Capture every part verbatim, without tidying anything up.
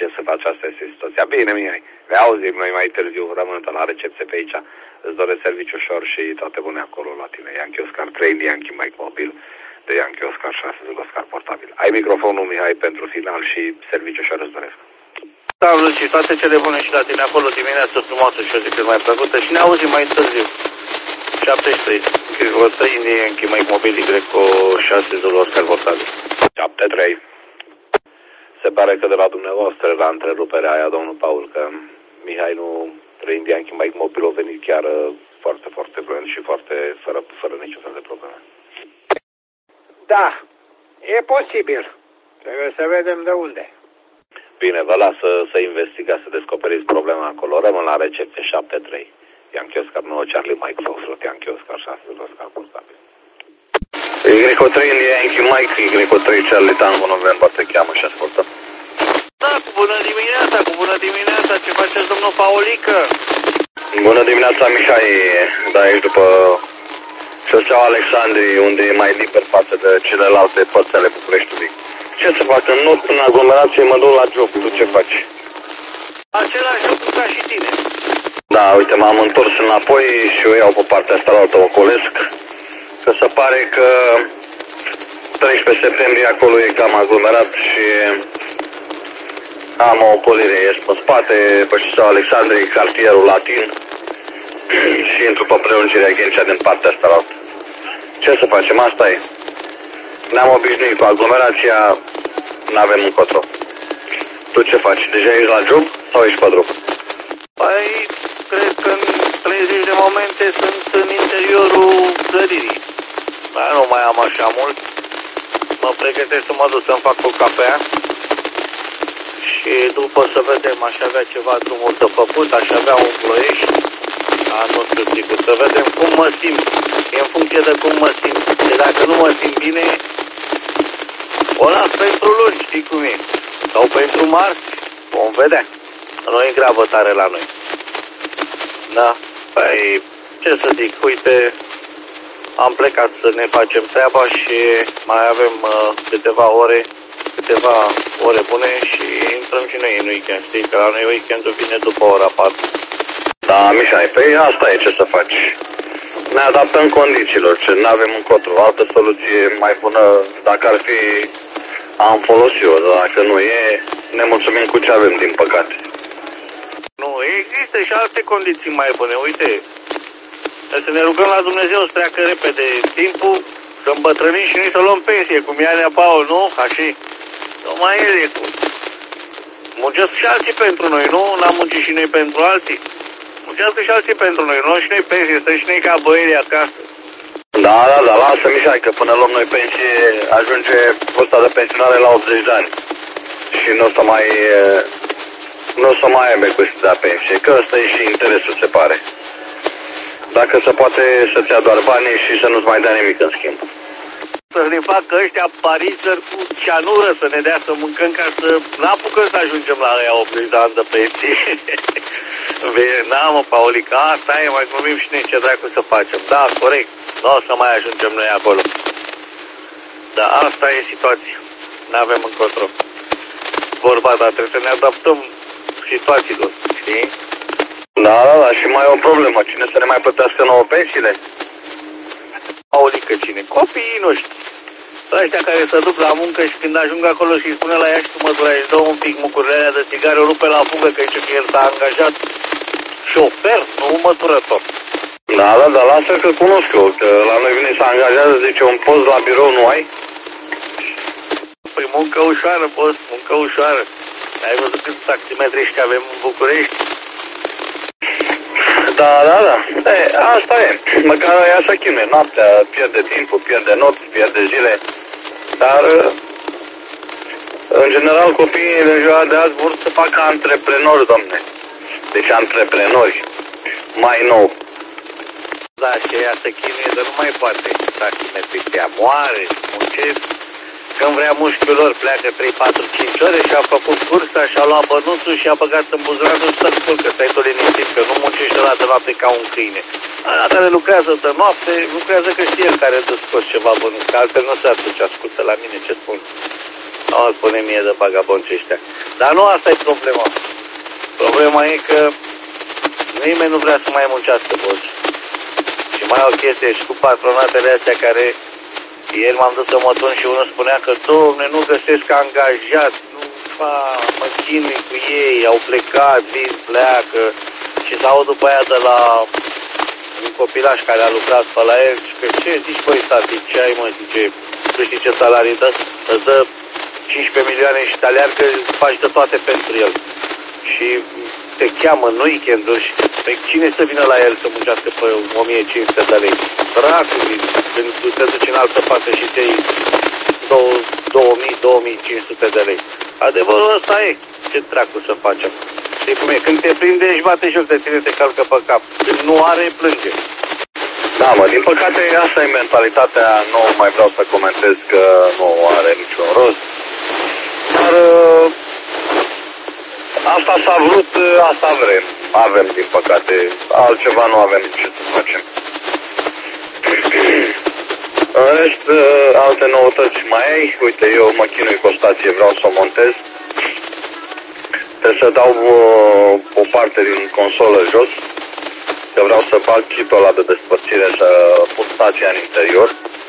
ce să faci, asta este situația. Bine, Mihai, le auzim noi mai târziu, rămân la recepție pe aici. Îți doresc serviciu ușor și toate bune acolo la tine. Yankee Oscar trei, Yankee Mike mobil, de Yankee Oscar șase, de Oscar portabil. Ai microfonul, Mihai, pentru final și serviciu ușor îți doresc. Salut și toate cele bune și la tine acolo, dimineața frumoasă și o zi cât mai plăcută și ne auzim mai târziu. șaptezeci și trei, Greco trei, Yankee Mike mobil, Greco șase, de Oscar portabil. șapte trei. Se pare că de la dumneavoastră, la întreruperea aia, domnul Paul, că Mihai nu trăind Yankee Mike mobil, a venit chiar foarte, foarte blând și foarte, fără, fără niciun fel de probleme. Da, e posibil. Trebuie să vedem de unde. Bine, vă las să, să investigați, să descoperiți problema acolo. Rămân la recepție șapte trei. Yankee Oscar nouă, Charlie Mike Foxtrot, Yankee Oscar șase, Oscar portabil. Greco trei, Yankee Mike, Greco trei, Charlie Tango, November, te cheamă și ascultă. Da, cu bună dimineața, cu bună dimineața, ce faceți, domnul Paulică? Bună dimineața, Mihai, da, ești după șoseaua Alexandrii, unde e mai liber față de celelalte părți ale Bucureștiului. Ce să fac? În not, în aglomerație, mă duc la job, tu ce faci? Același lucru ca și tine. Da, uite, m-am întors înapoi și eu iau pe partea asta la altă, ocolesc, că se pare că treisprezece septembrie acolo e cam aglomerat și am o ocolire, ies pe spate, pe șoseaua Alexandrei, cartierul Latin și intru pe prelungirea Ghencea din partea asta la altă. Ce să facem? Asta e. Ne-am obișnuit cu aglomerația, n-avem încotro. Tu ce faci? Deja ești la job sau ești pe drum? Păi, cred că în treizeci de momente sunt în interiorul clădirii. Dar nu mai am așa mult. Mă pregătesc să mă duc să-mi fac o cafea. Și după să vedem, aș avea ceva drumuri de făcut, aș avea un ploiești. Da, nu știu sigur, să vedem cum mă simt. E în funcție de cum mă simt. Și dacă nu mă simt bine, o las pentru luni, știi cum e. Sau pentru marți, vom vedea. Nu e grabă tare la noi. Da, păi, ce să zic, uite, am plecat să ne facem treaba și mai avem uh, câteva ore, câteva ore bune și intrăm și noi în weekend, știi, că la noi weekendul vine după ora patru. Da, Mihai, păi asta e, ce să faci. Ne adaptăm condițiilor, ce nu avem încotro. Altă soluție mai bună, dacă ar fi, am folosit-o, dar dacă nu e, ne mulțumim cu ce avem, din păcate. Nu, există și alte condiții mai bune, uite. Să ne rugăm la Dumnezeu să treacă repede timpul, să îmbătrânim și noi să luăm pensie, cum e Anea Paul, nu? Ca și, numai el e cum. Muncesc și alții pentru noi, nu? N-am muncit și noi pentru alții. Muncească și alții pentru noi, nu? Și noi pensie, stăm și noi ca băierii acasă. Da, da, da, lasă, Mihai, că până luăm noi pensie, ajunge vârsta de pensionare la optzeci de ani. Și nu o să mai, nu o să mai aibă cu să pensie, că ăsta e și interesul, se pare. Dacă se poate să-ți ia doar banii și să nu-ți mai dea nimic în schimb. Să ne facă ăștia parizări cu cianură, să ne dea să mâncăm ca să n-apucăm să ajungem la aia optzeci de ani de pensie. Da, mă, Paulica, asta e, mai glumim și noi ce dracu să facem. Da, corect, nu o să mai ajungem noi acolo. Dar asta e situația. N-avem încotro. Vorba, dar trebuie să ne adaptăm situațiilor, știi? Da, da, da, și mai e o problemă. Cine să ne mai plătească nouă pensiile? Paulică, cine? Copiii noștri. Ăștia care se duc la muncă și când ajung acolo și îi spune la ea și tu măsura, își dă un pic mucurile alea de țigare, o rupe la fugă, că zice că el s-a angajat șofer, nu măturător. Da, da, dar lasă că cunosc eu, că la noi vine să angajează, zice, un post la birou nu ai? Păi muncă ușoară, post, muncă ușoară. Ai văzut câți taximetriști avem în București? Da, da, da. E, asta e. Măcar ea să chinuie noaptea, pierde timpul, pierde nopți, pierde zile. Dar, în general, copiii de ziua de azi vor să facă antreprenori, domne. Deci antreprenori. Mai nou. Da, și ea se chinuie, dar nu mai poate. Taximetriștia moare, muncesc. Când vrea mușchiul lor, pleacă trei, patru, cinci ore și a făcut cursa și a luat bănuțul și a băgat în buzunarul și să-l culcă. Stai tu liniștit, că nu muncește la de noapte ca un câine. Aia care lucrează de noapte, lucrează că știe el care dă scos ceva bănuț, că altfel nu se atunci ascultă la mine ce spun. Nu o spune mie de vagabonții ăștia. Dar nu asta e problema. Problema e că nimeni nu vrea să mai muncească, boss. Și mai o chestie și cu patronatele astea care ieri m-am dus să mă tun și unul spunea că domne, nu găsesc angajați, nu fa, mă chinui cu ei, au plecat, vin, pleacă. Și s-au după aia de la un copilaș care a lucrat pe la el și că ce zici, băi, tati, ce ai, mă, zice, tu știi ce salarii dă? Îți dă cincisprezece milioane și te aleargă, faci de toate pentru el. Și te cheamă în weekend-uri și pe cine să vină la el să muncească pe o mie cinci sute de lei? Dracu, când tu te duci în altă parte și te iei două mii - două mii cinci sute de lei. Adevărul ăsta e. Ce dracu să facem? Știi cum e? Când te prinde, își bate joc de tine, te calcă pe cap. Când nu are, plânge. Da, mă, din păcate asta e mentalitatea, nu mai vreau să comentez că nu are niciun rost. Dar uh, asta s-a vrut, asta vrem. Avem, din păcate, altceva nu avem ce să facem. În rest, uh, alte noutăți mai ai. Uite, eu mă chinui cu o stație, vreau să o montez. Trebuie să dau uh, o parte din consolă jos, că vreau să fac chitul ăla de despărțire, să pun stația în interior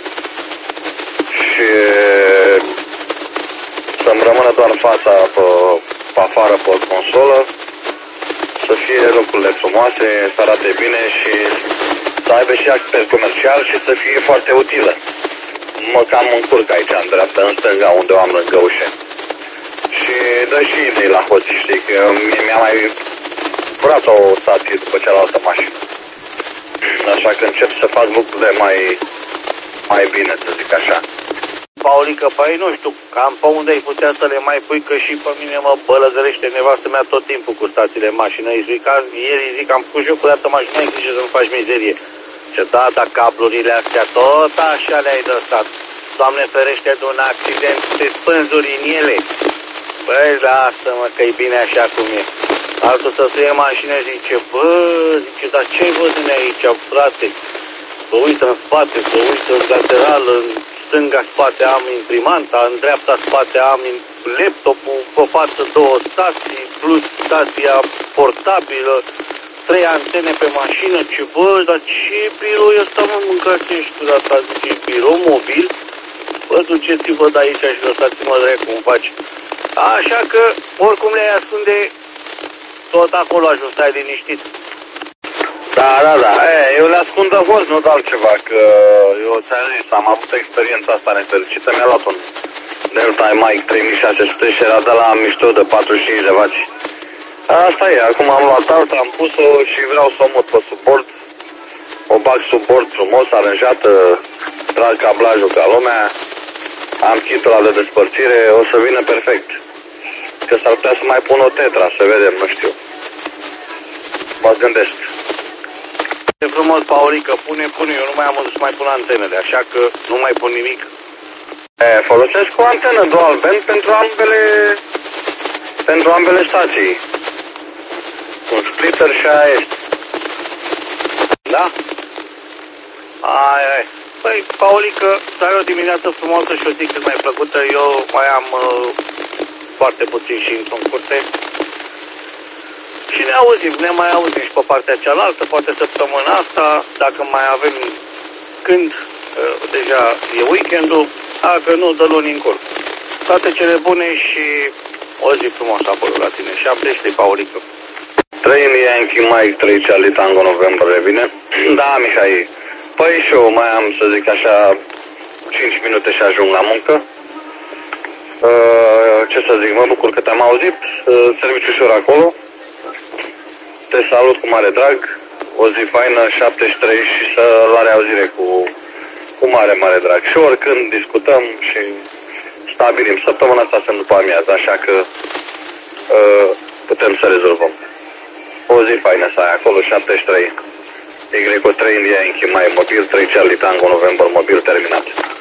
și să-mi rămână doar fața pe, pe afară pe consolă, să fie lucrurile frumoase, să arate bine și să aibă și aspect comercial și să fie foarte utilă. Mă cam încurc aici, în dreapta, în stânga, unde o am lângă ușe. Și dă și idei la hoți, știi, că mi-a mai furat o stație după cealaltă mașină. Așa că încep să fac lucrurile mai, mai bine, să zic așa. Paulică, păi nu știu, cam pe unde ai putea să le mai pui, că și pe mine mă bălăgărește nevastă mea tot timpul cu stațiile mașină. Îi zic, ieri zic, am făcut și eu cu dată mașină, ai grijă să nu faci mizerie. Și da, dar cablurile astea tot așa le-ai lăsat. Doamne ferește de un accident, te spânzuri în ele. Băi, lasă-mă că-i bine așa cum e. Altul să se ia mașină și zice, bă, zice, dar ce-ai văzut aici, frate? Să uită în spate, să uită în lateral, în stânga spate am imprimanta, în dreapta spate am laptopul, pe față două stații, plus stația portabilă, trei antene pe mașină, ce bă, dar ce birou e ăsta, mă, mâncați ești, dar asta zice, birou mobil? Bă, duceți-vă de aici și lăsați-mă drept cum faci. Așa că, oricum le ascunde, tot acolo ajungi liniștit. Da, da, da, e, eu le ascund de voz, nu de altceva, că eu ți-am zis, am avut experiența asta nefericită, mi-a luat un Delta Mike trei mii șase sute și era de la mișto de patruzeci și cinci de wați. Asta e, acum am luat alta, am pus-o și vreau să o mut pe suport, o bag suport frumos, aranjată, trag cablajul ca lumea, am kitul ăla de despărțire, o să vină perfect. Că s-ar putea să mai pun o tetra, să vedem, nu știu. Mă gândesc. E frumos, Paulică, pune, pune, eu nu mai am unde să mai pun antenele, așa că nu mai pun nimic. E, folosesc o antenă dual band pentru ambele, pentru ambele stații. Un splitter și aia este. Da? Ai, ai. Păi, Paulică, să ai o dimineață frumoasă și o zi cât mai plăcută. Eu mai am uh, foarte puțin și în curte. Și ne auzim, ne mai auzim și pe partea cealaltă, poate săptămâna asta, dacă mai avem când, uh, deja e weekendul, dacă nu, dă luni încolo. Toate cele bune și o zi frumoasă acolo la tine. șapte, Paulică. trei Yankee Mike trei Charlie Tango November revine. Da, Mihai. Păi și eu mai am, să zic așa, cinci minute și ajung la muncă. Uh, ce să zic, mă bucur că te-am auzit. Uh, serviciu ușor acolo. Te salut cu mare drag. O zi faină, șaptezeci și trei și să la reauzire cu, cu mare, mare drag. Și oricând discutăm și stabilim. Săptămâna asta sunt după amiază, așa că uh, putem să rezolvăm. O zi faină să ai acolo, șaptezeci și trei. Y trei India Yankee mai mobil, trei Charlie Tango November mobil terminat.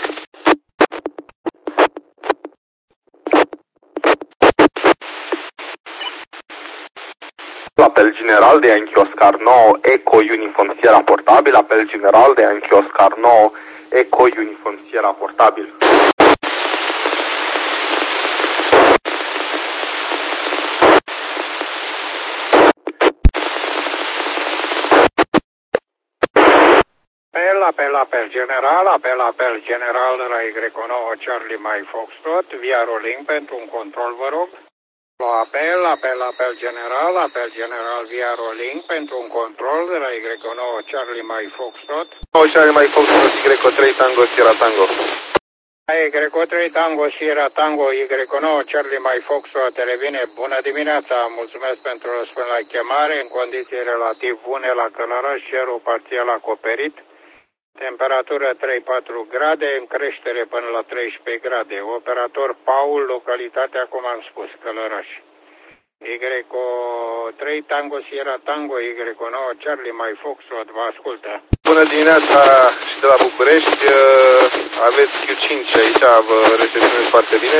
Apel general de Yankee Oscar nouă Eco Uniform Sierra portabil, apel general de Yankee Oscar nouă Eco Uniform Sierra portabil. apel, apel general, apel, apel general de la Y nouă Charlie Mike Foxtrot, via rolling pentru un control, vă rog. Apel, apel, apel general, apel general via rolling pentru un control de la Y nouă Charlie Mike Foxtrot. nouă Charlie Mike Foxtrot, Y trei Tango, Sierra Tango. Y trei Tango, Sierra Tango, Y nouă Charlie Mike Foxtrot, revine. Bună dimineața, mulțumesc pentru răspuns la chemare, în condiții relativ bune la Călăraș, cerul parțial acoperit. Temperatură trei patru grade, în creștere până la treisprezece grade. Operator Paul, localitatea, cum am spus, Călăraș. Y trei Tango, Sierra Tango, Y nouă Charlie Mike Foxtrot, vă ascultă. Bună dimineața și de la București, aveți Q cinci aici, vă recepționez foarte bine.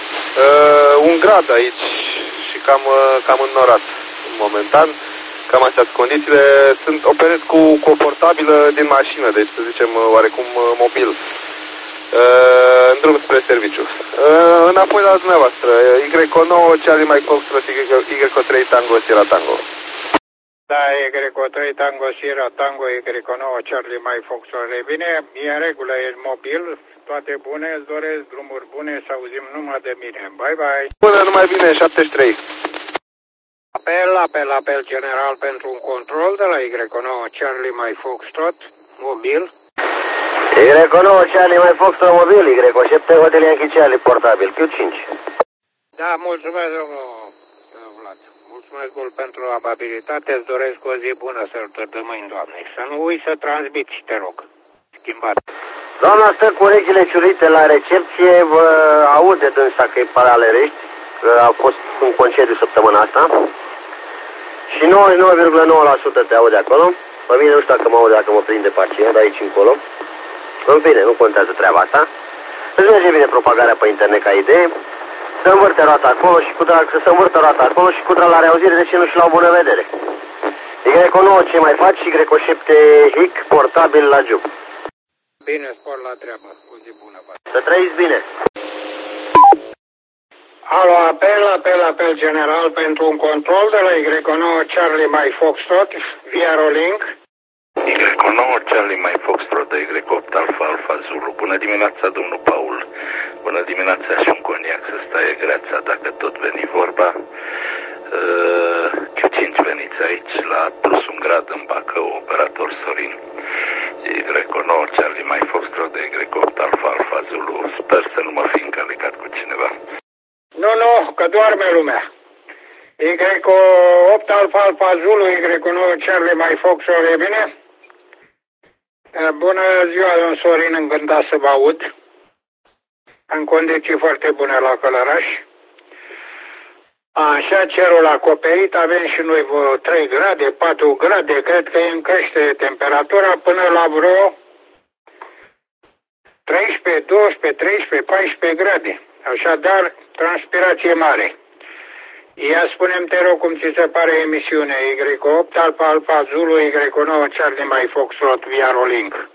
Un grad aici și cam, cam înnorat momentan. Cam astea sunt condițiile. Sunt operez cu, cu o portabilă din mașină, deci să zicem oarecum mobil, uh, în drum spre serviciu. Uh, înapoi la dumneavoastră, Y nouă Charlie Mike Foxtrot, Y trei Tango, Sierra Tango. Da, Y trei Tango, Sierra Tango, Y nouă Charlie Mike Foxtrot, revine. E în regulă, e mobil, toate bune, îți doresc drumuri bune, să auzim numai de mine. Bye, bye. Bună, numai bine, șaptezeci și trei. Apel, apel, apel general pentru un control de la Y nouă Charlie Mike Foxtrot, mobil. Y nouă Charlie Mike Foxtrot, mobil, Y șapte Hotel Yankee Charlie, portabil, Q cinci. Da, mulțumesc, domnul Vlad. Mulțumesc mult pentru amabilitate, îți doresc o zi bună sărbători de mâini, Doamne. Să nu uiți să transmiți, te rog. Schimbat. Doamna stă cu urechile ciulite la recepție, vă aude dânsa că e paralerești, că a fost un concediu săptămâna asta. Și nouăzeci și nouă virgulă nouă la sută te aude acolo. Pe mine nu știu dacă mă aude, dacă mă prinde parțial, de aici încolo. În fine, nu contează treaba asta. Îți merge bine propagarea pe internet ca idee. Să învârte roata acolo și cu drag, să se învârte roata acolo și cu drag la reauzire, de ce nu și la o bună vedere. Y nouă ce mai faci? Y șapte Hic, portabil la Giup. Bine, spor la treabă. O zi bună, bă. Să trăiți bine. Alo, apel, apel, apel general pentru un control de la Y nouă Charlie Mike Foxtrot, via rolling. Y nouă Charlie Mike Foxtrot, de Y opt Alfa Alfa Zulu. Bună dimineața, domnul Paul. Bună dimineața și un coniac să stai greața dacă tot veni vorba. Uh, Q cinci veniți aici la plus un grad în Bacău, operator Sorin. Y nouă Charlie Mike Foxtrot, de Y opt Alfa Alfa Zulu. Sper să nu mă fi încălecat cu cineva. Nu, nu, că doarme lumea. Y opt Alfa Alfa Zulu, Y nouă Charlie Mike Foxtrot, e bine? Bună ziua, domnul Sorin, încântat să vă aud. În condiții foarte bune la Călăraș. Așa, cerul acoperit, avem și noi vreo trei grade, patru grade, cred că e în creștere temperatura până la vreo treisprezece, doisprezece, treisprezece, paisprezece grade. Așadar, transpirație mare. Ia spune-mi, te rog, cum ți se pare emisiunea Y opt Alfa Alfa Zulu, Y nouă Charlie Mike Foxtrot via rolling.